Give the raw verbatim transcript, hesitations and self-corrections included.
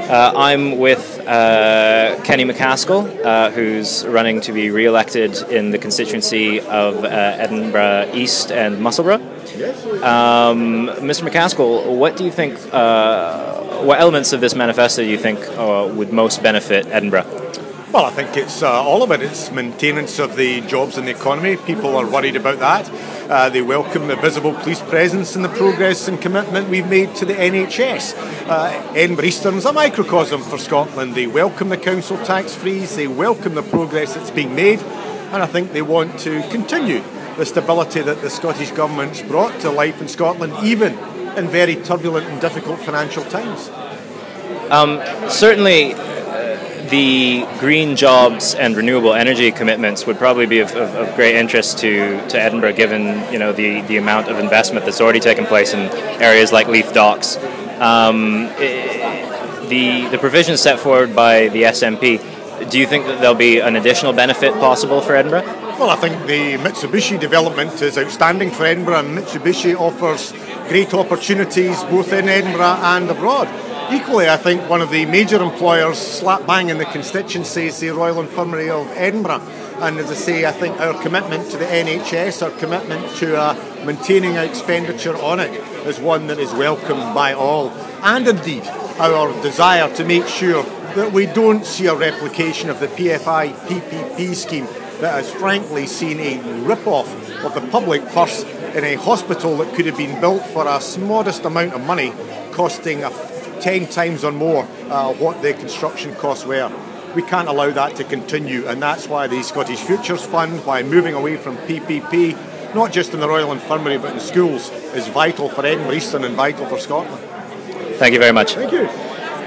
Uh, I'm with uh, Kenny McCaskill, uh, who's running to be re-elected in the constituency of uh, Edinburgh East and Musselburgh. Um, Mister McCaskill, what do you think, uh, what elements of this manifesto do you think uh, would most benefit Edinburgh? Well, I think it's uh, all of it. It's maintenance of the jobs and the economy. People are worried about that. Uh, they welcome the visible police presence and the progress and commitment we've made to the N H S. Uh, Edinburgh Eastern's a microcosm for Scotland. They welcome the council tax freeze. They welcome the progress that's being made. And I think they want to continue the stability that the Scottish Government's brought to life in Scotland, even in very turbulent and difficult financial times. Um, certainly, the green jobs and renewable energy commitments would probably be of, of, of great interest to, to Edinburgh, given you know the, the amount of investment that's already taken place in areas like Leith Docks. Um, the the provisions set forward by the S N P, do you think that there'll be an additional benefit possible for Edinburgh? Well, I think the Mitsubishi development is outstanding for Edinburgh, and Mitsubishi offers great opportunities both in Edinburgh and abroad. Equally, I think one of the major employers slap bang in the constituency is the Royal Infirmary of Edinburgh. And as I say, I think our commitment to the N H S, our commitment to uh, maintaining our expenditure on it is one that is welcomed by all. And indeed, our desire to make sure that we don't see a replication of the P F I P P P scheme that has frankly seen a rip-off of the public purse in a hospital that could have been built for a modest amount of money, costing a ten times or more uh, what the construction costs were. We can't allow that to continue, and that's why the Scottish Futures Fund, why moving away from P P P, not just in the Royal Infirmary but in schools, is vital for Edinburgh Eastern and vital for Scotland. Thank you very much. Thank you.